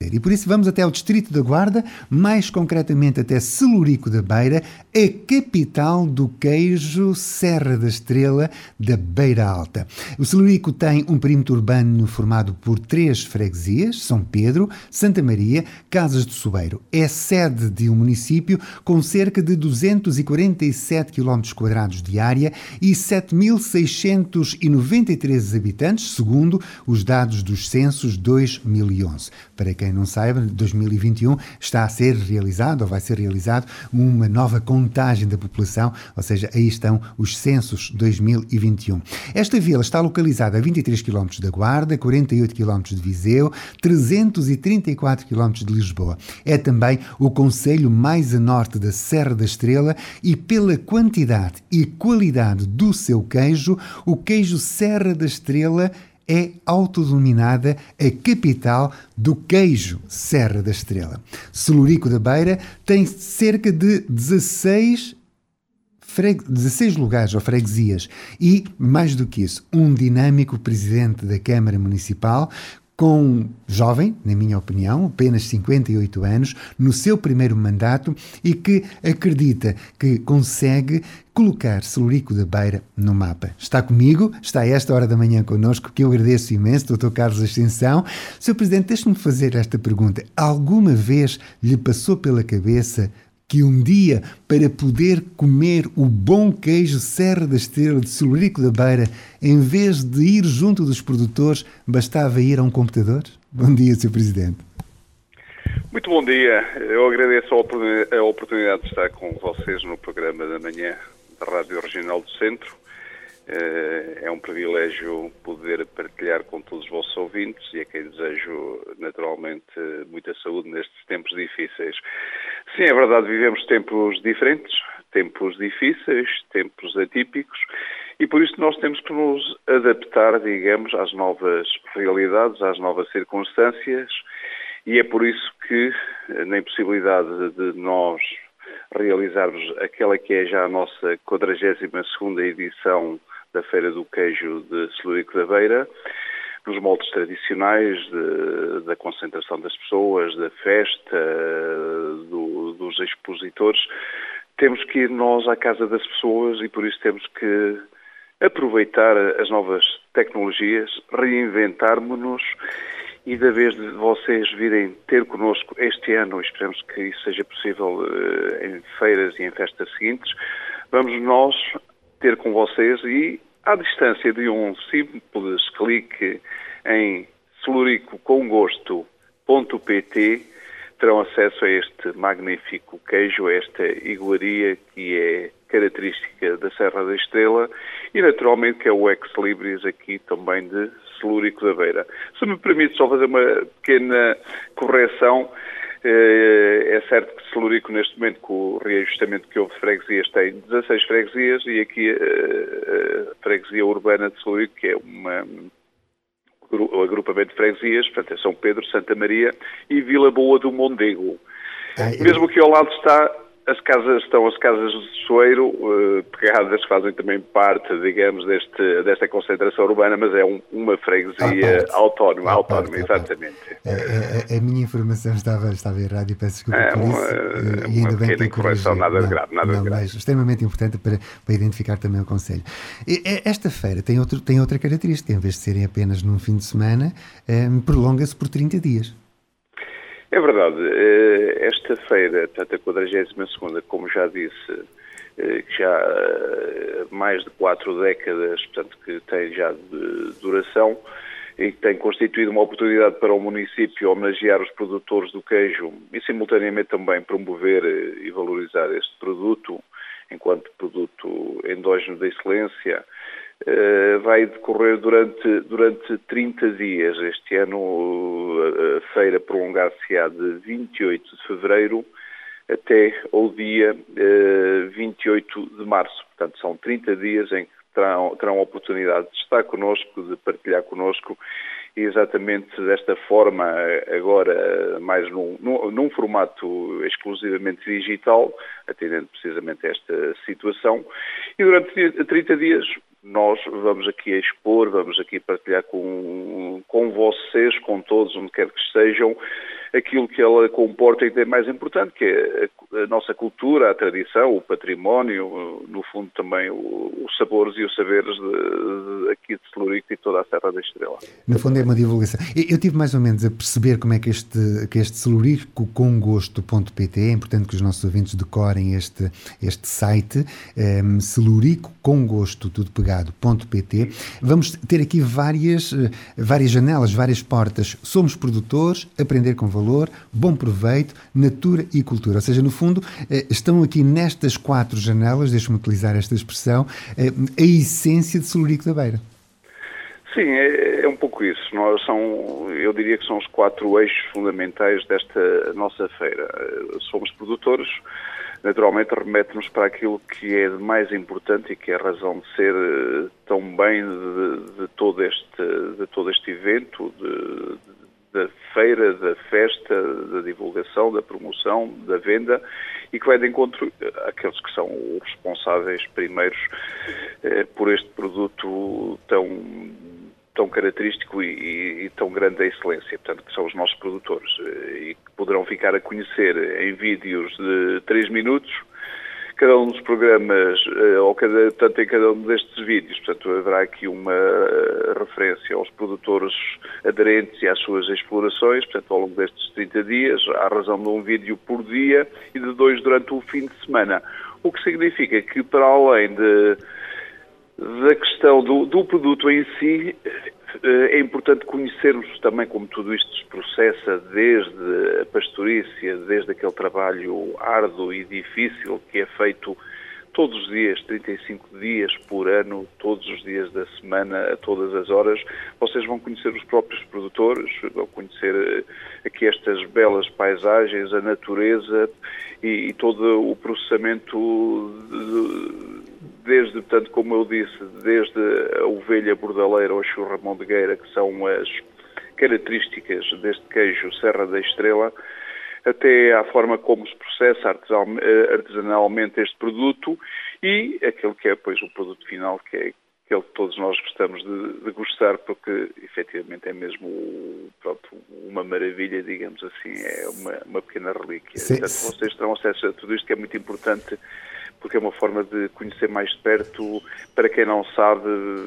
fazer. E por isso vamos até ao Distrito da Guarda, mais concretamente até Celurico da Beira, a capital do queijo Serra da Estrela da Beira Alta. O Celurico tem um perímetro urbano formado por 3 freguesias, São Pedro, Santa Maria, Casas do Sobeiro. É sede de um município com cerca de 247 km² de área e 7.693 habitantes, segundo os dados dos censos 2011. Para quem não saiba, 2021 está a ser realizado, ou vai ser realizado, uma nova contagem da população, ou seja, aí estão os censos 2021. Esta vila está localizada a 23 km da Guarda, 48 km de Viseu, 334 km de Lisboa. É também o concelho mais a norte da Serra da Estrela e pela quantidade e qualidade do seu queijo, o queijo Serra da Estrela é autodenominada a capital do queijo Serra da Estrela. Celurico da Beira tem cerca de 16 lugares ou freguesias e, mais do que isso, um dinâmico presidente da Câmara Municipal com jovem, na minha opinião, apenas 58 anos, no seu primeiro mandato e que acredita que consegue colocar Celurico da Beira no mapa. Está comigo, está a esta hora da manhã connosco, que eu agradeço imenso, Dr. Carlos Ascensão. Sr. Presidente, deixe-me fazer esta pergunta. Alguma vez lhe passou pela cabeça que um dia, para poder comer o bom queijo Serra da Estrela de Celurico da Beira, em vez de ir junto dos produtores, bastava ir a um computador? Bom dia, Sr. Presidente. Muito bom dia. Eu agradeço a oportunidade de estar com vocês no programa da manhã da Rádio Regional do Centro. É um privilégio poder partilhar com todos os vossos ouvintes e a quem desejo, naturalmente, muita saúde nestes tempos difíceis. Sim, é verdade, vivemos tempos diferentes, tempos difíceis, tempos atípicos e por isso nós temos que nos adaptar, digamos, às novas realidades, às novas circunstâncias e é por isso que, na impossibilidade de nós realizarmos aquela que é já a nossa 42ª edição da Feira do Queijo de Celurico da Beira, nos moldes tradicionais da concentração das pessoas, da festa, dos expositores, temos que ir nós à casa das pessoas e por isso temos que aproveitar as novas tecnologias, reinventarmos-nos e da vez de vocês virem ter connosco este ano, esperamos que isso seja possível em feiras e em festas seguintes, vamos nós ter com vocês e, à distância de um simples clique em celuricocongosto.pt, terão acesso a este magnífico queijo, a esta iguaria que é característica da Serra da Estrela e, naturalmente, que é o ex-libris aqui também de Celurico da Beira. Se me permite só fazer uma pequena correção, é certo que Celurico, neste momento, com o reajustamento que houve de freguesias, tem 16 freguesias e aqui a freguesia urbana de Celurico, que é o agrupamento de freguesias, portanto é São Pedro, Santa Maria e Vila Boa do Mondego. Mesmo que ao lado estão as casas do Soeiro, pegadas, que fazem também parte, digamos, desta concentração urbana, mas é uma freguesia autónoma, exatamente. A minha informação estava errada e peço desculpa por isso. E ainda bem que eu corrigi. Nada de grave. Mas extremamente importante para identificar também o Conselho. Esta feira tem outra característica, em vez de serem apenas num fim de semana, prolonga-se por 30 dias. É verdade. Esta feira, portanto, a 42ª, como já disse, já há mais de 4 décadas, portanto, que tem já de duração e que tem constituído uma oportunidade para o município homenagear os produtores do queijo e, simultaneamente, também promover e valorizar este produto enquanto produto endógeno da excelência. Vai decorrer durante 30 dias. Este ano a feira prolongar-se-á de 28 de fevereiro até ao dia 28 de março. Portanto, são 30 dias em que terão a oportunidade de estar connosco, de partilhar connosco e exatamente desta forma, agora mais num formato exclusivamente digital, atendendo precisamente a esta situação. E durante 30 dias nós vamos aqui a expor, vamos aqui partilhar com com vocês, com todos, onde quer que estejam, aquilo que ela comporta e tem mais importante, que é a nossa cultura, a tradição, o património, no fundo também os sabores e os saberes aqui de Celurico e toda a Serra da Estrela. No fundo é uma divulgação. Eu tive mais ou menos a perceber como é que este Celurico com gosto.pt, é importante que os nossos ouvintes decorem este site, Celurico com gosto, tudo pegado.pt. Vamos ter aqui várias janelas, várias portas. Somos produtores, aprender com valor, bom proveito, natura e cultura. Ou seja, no fundo, estão aqui nestas 4 janelas, deixe-me utilizar esta expressão, a essência de Celurico da Beira. Sim, é um pouco isso. Eu diria que são os 4 eixos fundamentais desta nossa feira. Somos produtores, naturalmente remete-nos para aquilo que é de mais importante e que é a razão de ser tão bem de todo este evento, da feira, da festa, da divulgação, da promoção, da venda, e que vai de encontro àqueles que são os responsáveis primeiros por este produto tão característico e tão grande da excelência, portanto, que são os nossos produtores, e que poderão ficar a conhecer em vídeos de 3 minutos, cada um dos programas, tanto em cada um destes vídeos, portanto, haverá aqui uma referência aos produtores aderentes e às suas explorações, portanto, ao longo destes 30 dias, à razão de um vídeo por dia e de 2 durante o fim de semana, o que significa que, para além da questão do produto em si, é importante conhecermos também como tudo isto se processa, desde a pastorícia, desde aquele trabalho árduo e difícil que é feito todos os dias, 35 dias por ano, todos os dias da semana, a todas as horas. Vocês vão conhecer os próprios produtores, vão conhecer aqui estas belas paisagens, a natureza e todo o processamento desde, portanto, como eu disse, desde a ovelha bordaleira ou a churramondegueira, que são as características deste queijo Serra da Estrela, até à forma como se processa artesanalmente este produto e aquele que é, pois, o produto final, que é aquele que todos nós gostamos de gostar, porque, efetivamente, é mesmo uma maravilha, digamos assim, é uma pequena relíquia. Sim. Portanto, vocês terão acesso a tudo isto, que é muito importante, porque é uma forma de conhecer mais de perto, para quem não sabe,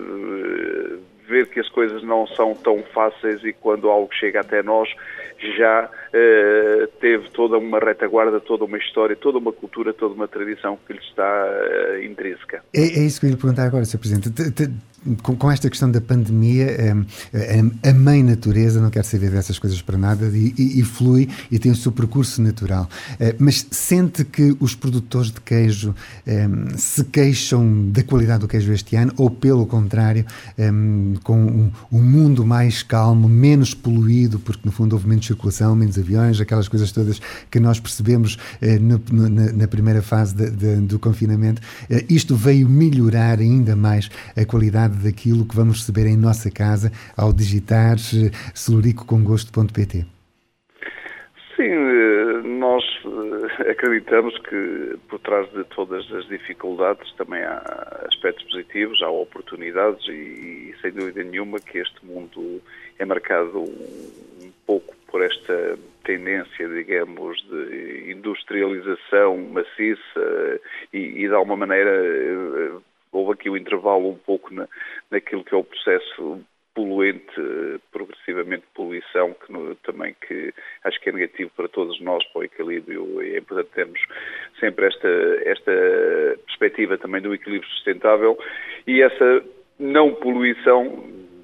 ver que as coisas não são tão fáceis e quando algo chega até nós já teve toda uma retaguarda, toda uma história, toda uma cultura, toda uma tradição que lhe está intrínseca. É isso que eu ia lhe perguntar agora, Sr. Presidente. Com esta questão da pandemia, a mãe natureza não quer saber dessas coisas para nada e flui e tem o seu percurso natural. Mas sente que os produtores de queijo se queixam da qualidade do queijo este ano ou, pelo contrário, com um mundo mais calmo, menos poluído, porque no fundo houve menos circulação, menos aviões, aquelas coisas todas que nós percebemos na primeira fase do confinamento, isto veio melhorar ainda mais a qualidade daquilo que vamos receber em nossa casa ao digitar celuricocongosto.pt. Sim, nós acreditamos que por trás de todas as dificuldades também há aspectos positivos, há oportunidades e sem dúvida nenhuma que este mundo é marcado um pouco por esta tendência, digamos, de industrialização maciça e de alguma maneira houve aqui o intervalo um pouco naquilo que é o processo poluente, progressivamente poluição, que acho que é negativo para todos nós, para o equilíbrio, e é importante termos sempre esta perspectiva também do equilíbrio sustentável, e essa não poluição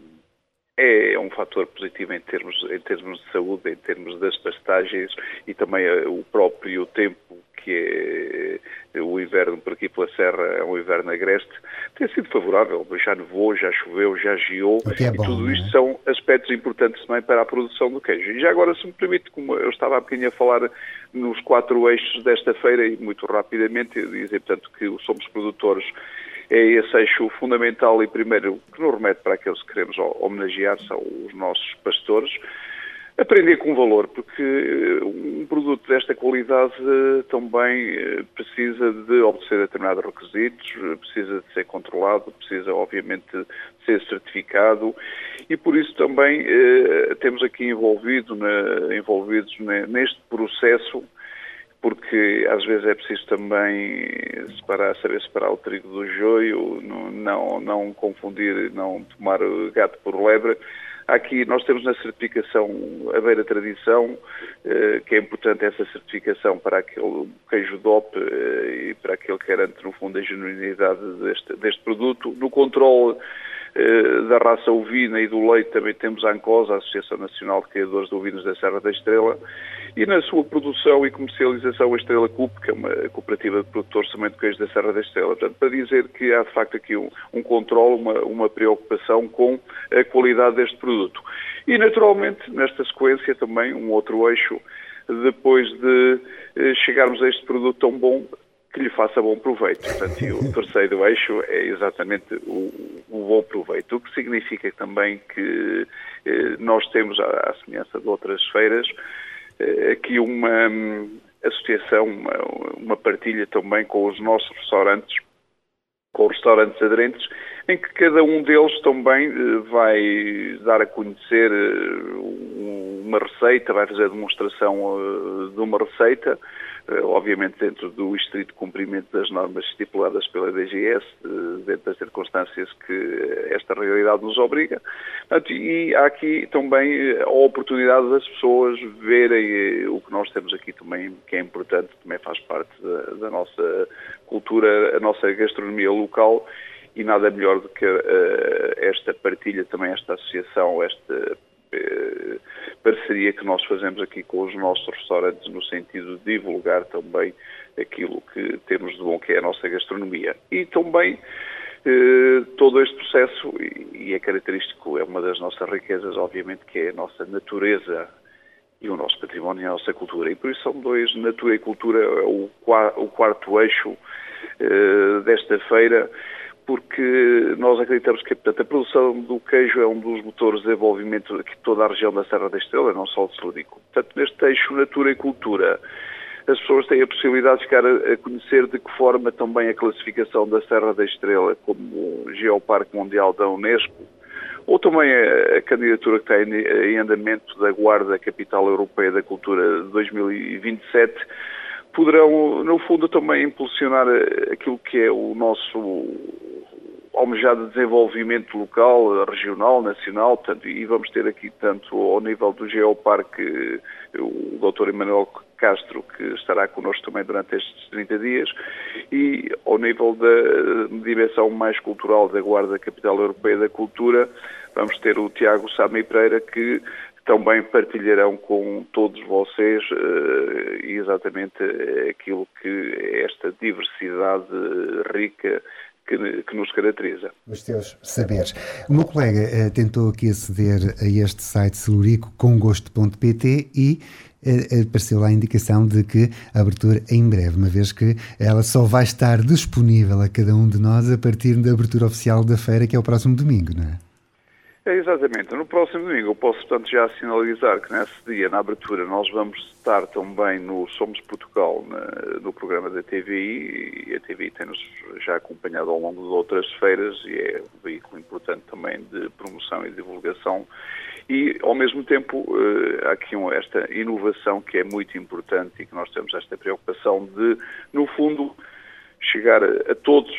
é um fator positivo em termos de saúde, em termos das pastagens e também o próprio tempo, que é o inverno por aqui pela Serra, é um inverno agreste, tem sido favorável, já nevou, já choveu, já geou, é bom, e tudo isto são aspectos importantes também para a produção do queijo. E já agora, se me permite, como eu estava há bocadinho a falar nos 4 eixos desta feira, e muito rapidamente, eu dizer, portanto, que somos produtores, é esse eixo fundamental e primeiro que nos remete para aqueles que queremos homenagear, são os nossos pastores. Aprender com valor, porque um produto desta qualidade também precisa de obedecer a determinados requisitos, precisa de ser controlado, precisa obviamente de ser certificado e por isso também temos aqui envolvidos neste processo, porque às vezes é preciso também saber separar o trigo do joio, não confundir, não tomar o gato por lebre. Aqui nós temos na certificação a Beira Tradição, que é importante essa certificação para aquele queijo DOP e para aquele que garante, no fundo, a genuinidade deste produto. No controle da raça ovina e do leite também temos a ANCOSA, a Associação Nacional de Criadores de Ovinos da Serra da Estrela, e na sua produção e comercialização a Estrela CUP, que é uma cooperativa de produtores também de queijo da Serra da Estrela. Portanto, para dizer que há de facto aqui um controle, uma preocupação com a qualidade deste produto. E naturalmente, nesta sequência também um outro eixo, depois de chegarmos a este produto tão bom, que lhe faça bom proveito. Portanto, e o terceiro eixo é exatamente o bom proveito, o que significa também que nós temos, à semelhança de outras feiras, aqui uma associação, uma partilha também com os nossos restaurantes, com os restaurantes aderentes, em que cada um deles também vai dar a conhecer uma receita, vai fazer a demonstração de uma receita, obviamente dentro do estrito cumprimento das normas estipuladas pela DGS, dentro das circunstâncias que esta realidade nos obriga. E há aqui também a oportunidade das pessoas verem o que nós temos aqui também, que é importante, também faz parte da nossa cultura, a nossa gastronomia local, e nada melhor do que esta partilha, também esta associação, esta parceria que nós fazemos aqui com os nossos restaurantes no sentido de divulgar também aquilo que temos de bom, que é a nossa gastronomia. E também todo este processo, e é característico, é uma das nossas riquezas, obviamente, que é a nossa natureza e o nosso património e a nossa cultura. E por isso são dois, natura e cultura, o quarto eixo desta feira, porque nós acreditamos que, portanto, a produção do queijo é um dos motores de desenvolvimento de toda a região da Serra da Estrela, não só de Celurico. Portanto, neste eixo natura e cultura, as pessoas têm a possibilidade de ficar a conhecer de que forma também a classificação da Serra da Estrela como Geoparque Mundial da Unesco, ou também a candidatura que está em andamento da Guarda Capital Europeia da Cultura de 2027, poderão, no fundo, também impulsionar aquilo que é o nosso almejado desenvolvimento local, regional, nacional, portanto, e vamos ter aqui tanto ao nível do Geoparque o Dr. Emanuel Castro, que estará connosco também durante estes 30 dias, e ao nível da dimensão mais cultural da Guarda Capital Europeia da Cultura, vamos ter o Tiago Sami Pereira, que também partilharão com todos vocês exatamente aquilo que é esta diversidade rica que nos caracteriza. Os teus saberes. O meu colega tentou aqui aceder a este site celurico comgosto.pt e apareceu lá a indicação de que a abertura é em breve, uma vez que ela só vai estar disponível a cada um de nós a partir da abertura oficial da feira, que é o próximo domingo, não é? Exatamente. No próximo domingo eu posso, portanto, já sinalizar que nesse dia, na abertura, nós vamos estar também no Somos Portugal, no programa da TVI, e a TVI tem-nos já acompanhado ao longo de outras feiras e é um veículo importante também de promoção e divulgação. E, ao mesmo tempo, há aqui esta inovação que é muito importante e que nós temos esta preocupação de, no fundo, chegar a todos,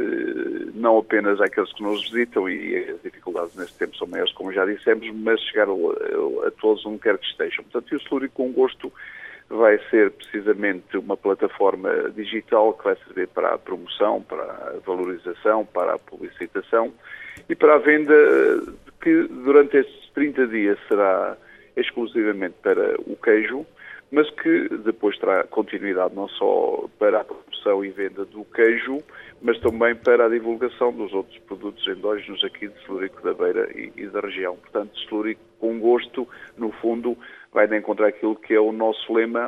não apenas àqueles que nos visitam, e as dificuldades neste tempo são maiores, como já dissemos, mas chegar a todos onde quer que estejam. Portanto, o Celurico com Gosto vai ser precisamente uma plataforma digital que vai servir para a promoção, para a valorização, para a publicitação e para a venda, que durante estes 30 dias será exclusivamente para o queijo, mas que depois terá continuidade não só para a produção e venda do queijo, mas também para a divulgação dos outros produtos endógenos aqui de Celurico da Beira e da região. Portanto, Celurico com Gosto, no fundo, vai de encontrar aquilo que é o nosso lema,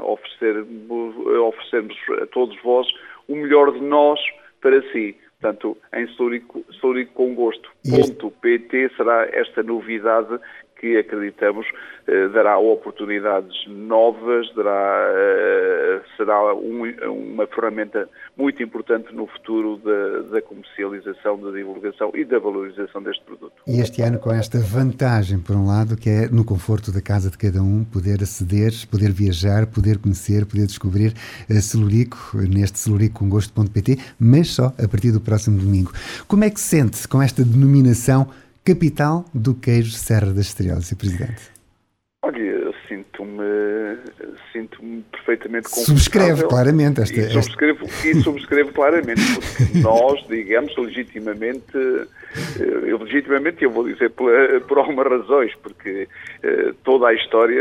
oferecermos a todos vós o melhor de nós para si. Portanto, em Celurico com Gosto.pt será esta novidade que acreditamos dará oportunidades novas, será uma ferramenta muito importante no futuro da comercialização, da divulgação e da valorização deste produto. E este ano com esta vantagem, por um lado, que é no conforto da casa de cada um, poder aceder, poder viajar, poder conhecer, poder descobrir Celurico, neste celuricocongosto.pt, mas só a partir do próximo domingo. Como é que se sente com esta denominação capital do queijo Serra da Estrela, Sr. Presidente? Olha, eu sinto-me perfeitamente confortável. Subscreve claramente Subscrevo claramente, porque nós, digamos, legitimamente, eu vou dizer por algumas razões, porque toda a história,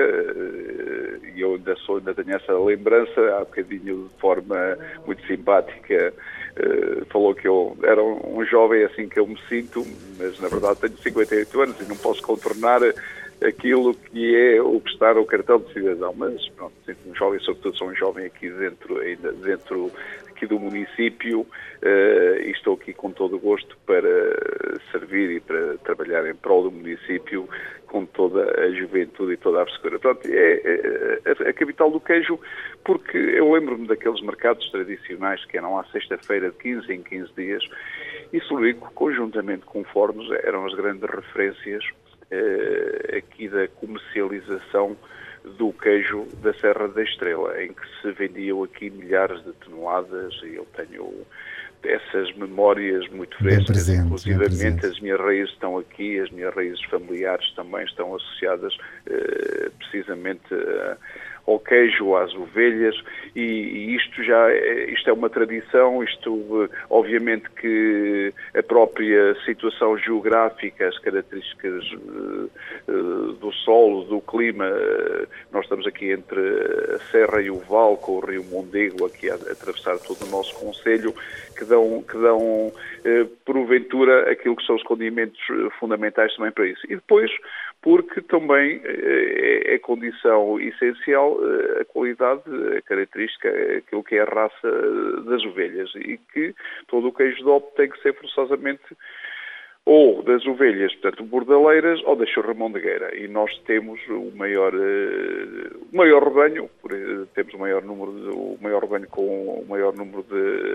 e eu ainda tenho essa lembrança, há bocadinho de forma muito simpática, falou que eu era um jovem assim que eu me sinto, mas na verdade tenho 58 anos e não posso contornar aquilo que é o que está no cartão de cidadão, mas pronto, sinto-me um jovem, sobretudo sou um jovem aqui dentro aqui do município, e estou aqui com todo o gosto para servir e para trabalhar em prol do município com toda a juventude e toda a frescura. Pronto, é a capital do queijo, porque eu lembro-me daqueles mercados tradicionais que eram à sexta-feira de 15 em 15 dias, e Celurico, conjuntamente com Fornos, eram as grandes referências aqui da comercialização do queijo da Serra da Estrela, em que se vendiam aqui milhares de toneladas, e eu tenho essas memórias muito frescas, inclusivamente as minhas raízes estão aqui, as minhas raízes familiares também estão associadas precisamente ao queijo, às ovelhas, e isto é uma tradição, obviamente que a própria situação geográfica, as características do solo, do clima, nós estamos aqui entre a Serra e o Val, com o rio Mondego, aqui a atravessar todo o nosso concelho, que dão porventura aquilo que são os condimentos fundamentais também para isso. E depois, porque também é condição essencial a qualidade, a característica, aquilo que é a raça das ovelhas, e que todo o queijo DOP tem que ser forçosamente ou das ovelhas, portanto, bordaleiras, ou da chorramondegueira. E nós temos o maior rebanho, temos o maior rebanho com o maior número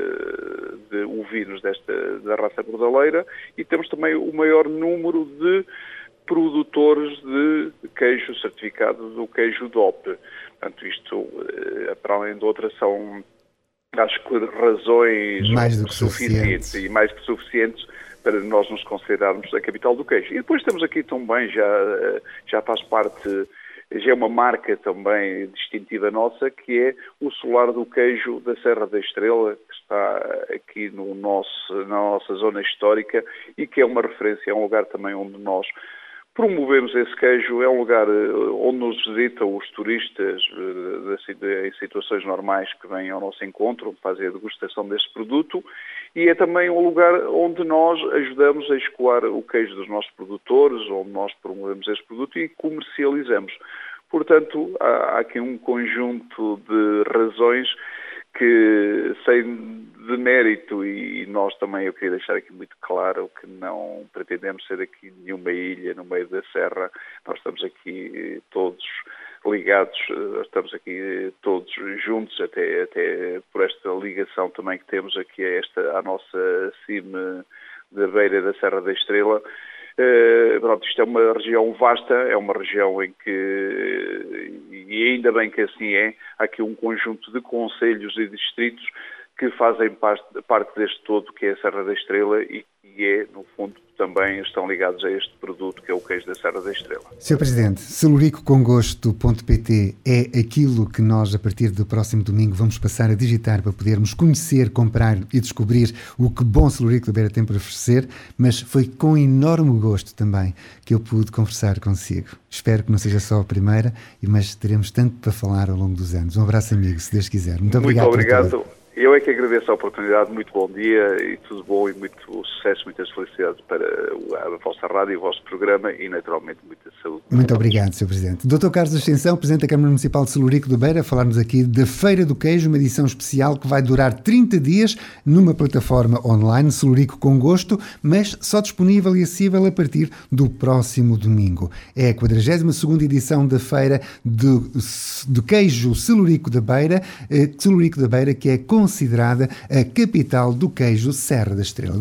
de ovinos da raça bordaleira, e temos também o maior número de produtores de queijo certificado do queijo DOP. Portanto, isto, para além de outras, são, acho que, razões mais do que suficientes e mais que suficientes para nós nos considerarmos a capital do queijo. E depois temos aqui também, já faz parte, já é uma marca também distintiva nossa, que é o solar do queijo da Serra da Estrela, que está aqui na nossa zona histórica, e que é uma referência, é um lugar também onde nós promovemos esse queijo, é um lugar onde nos visitam os turistas em situações normais que vêm ao nosso encontro, fazem a degustação desse produto, e é também um lugar onde nós ajudamos a escoar o queijo dos nossos produtores, onde nós promovemos esse produto e comercializamos. Portanto, há aqui um conjunto de razões que, sem demérito, e nós também, eu queria deixar aqui muito claro que não pretendemos ser aqui nenhuma ilha no meio da serra, nós estamos aqui todos ligados, estamos aqui todos juntos, até por esta ligação também que temos aqui à nossa cima da beira da Serra da Estrela. Pronto, isto é uma região vasta, é uma região em que, e ainda bem que assim é, há aqui um conjunto de concelhos e distritos que fazem parte deste todo, que é a Serra da Estrela, e no fundo, também estão ligados a este produto, que é o queijo da Serra da Estrela. Sr. Presidente, celuricocongosto.pt é aquilo que nós, a partir do próximo domingo, vamos passar a digitar para podermos conhecer, comprar e descobrir o que bom Celurico da Beira tem para oferecer, mas foi com enorme gosto também que eu pude conversar consigo. Espero que não seja só a primeira, mas teremos tanto para falar ao longo dos anos. Um abraço, amigo, se Deus quiser. Muito obrigado. Muito obrigado. Eu é que agradeço a oportunidade, muito bom dia e tudo bom e muito sucesso, muitas felicidades para a vossa rádio e o vosso programa e naturalmente muita saúde. Muito obrigado, Sr. Presidente. Dr. Carlos Ascensão, Presidente da Câmara Municipal de Celurico da Beira, a falar-nos aqui da Feira do Queijo, uma edição especial que vai durar 30 dias numa plataforma online, Celurico com Gosto, mas só disponível e acessível a partir do próximo domingo. É a 42ª edição da Feira do Queijo Celurico da Beira, que é considerada a capital do queijo Serra da Estrela.